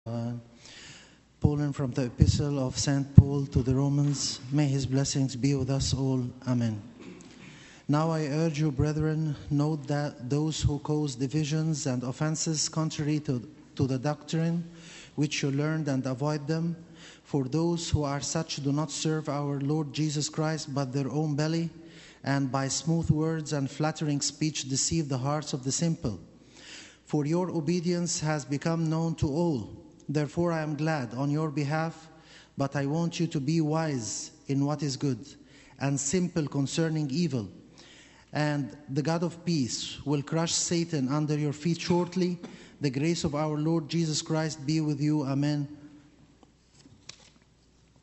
Pulling from the epistle of St. Paul to the Romans, may his blessings be with us all. Amen. Now I urge you, brethren, note that those who cause divisions and offenses contrary to the doctrine which you learned, and avoid them. For those who are such do not serve our Lord Jesus Christ, but their own belly, and by smooth words and flattering speech deceive the hearts of the simple. For your obedience has become known to all. Therefore I am glad on your behalf, but I want you to be wise in what is good, and simple concerning evil. And the God of peace will crush Satan under your feet shortly. The grace of our Lord Jesus Christ be with you. Amen.